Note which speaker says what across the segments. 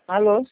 Speaker 1: Alô?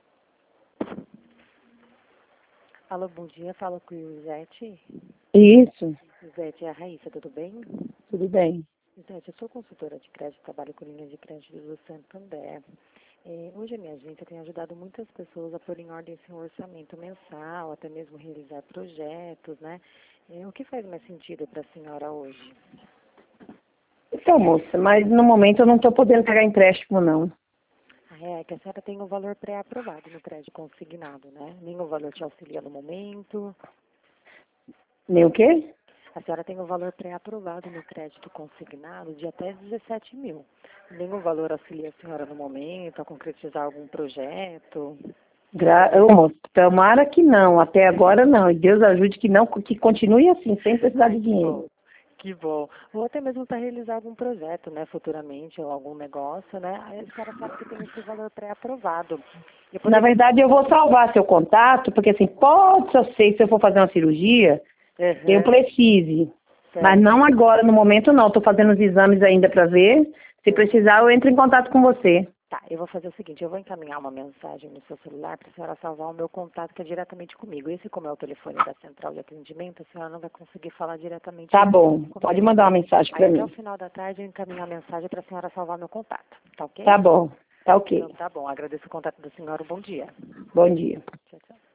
Speaker 2: Alô, bom dia. Fala com o Zete.
Speaker 1: Isso,
Speaker 2: Zete, é a Raíssa, tudo bem?
Speaker 1: tudo bem.
Speaker 2: Zete, eu sou consultora de crédito, trabalho com linha de crédito do Santander. Hoje a minha agência tem ajudado muitas pessoas a pôr em ordem seu orçamento mensal, até mesmo realizar projetos, né? O que faz mais sentido para a senhora hoje?
Speaker 1: Então, moça, mas no momento eu não estou podendo pegar empréstimo, não.
Speaker 2: É que a senhora tem o valor pré-aprovado no crédito consignado, né? Nenhum valor te auxilia no momento.
Speaker 1: Nem o quê?
Speaker 2: A senhora tem o valor pré-aprovado no crédito consignado de até 17 mil. Nenhum valor auxilia a senhora no momento a concretizar algum projeto?
Speaker 1: Ô, moça, tomara que não, até agora não. E Deus ajude que não, que continue assim, sem precisar de
Speaker 2: Que
Speaker 1: dinheiro.
Speaker 2: bom, que bom. Ou até mesmo para realizar algum projeto, né, futuramente, ou algum negócio, né? Aí a senhora sabe que tem esse valor pré-aprovado. Eu
Speaker 1: Na
Speaker 2: poderia...
Speaker 1: verdade, eu vou salvar seu contato, porque assim, pode ser, se eu for fazer uma cirurgia, eu
Speaker 2: Uhum,
Speaker 1: precise. Mas
Speaker 2: certo.
Speaker 1: não agora, no momento não. Estou fazendo os exames ainda para ver. Se precisar, eu entro em contato com você.
Speaker 2: Tá, eu vou fazer o seguinte, eu vou encaminhar uma mensagem no seu celular para a senhora salvar o meu contato, que é diretamente comigo. Esse, como é o telefone da central de atendimento, a senhora não vai conseguir falar diretamente
Speaker 1: Tá bom, pode
Speaker 2: comigo.
Speaker 1: mandar uma mensagem
Speaker 2: Aí
Speaker 1: para
Speaker 2: até o
Speaker 1: mim.
Speaker 2: final da tarde eu encaminho a mensagem para a senhora salvar meu contato, tá ok?
Speaker 1: Tá bom, tá ok.
Speaker 2: Então tá bom, agradeço o contato da senhora, um bom dia.
Speaker 1: Bom dia.
Speaker 2: Tchau, tchau.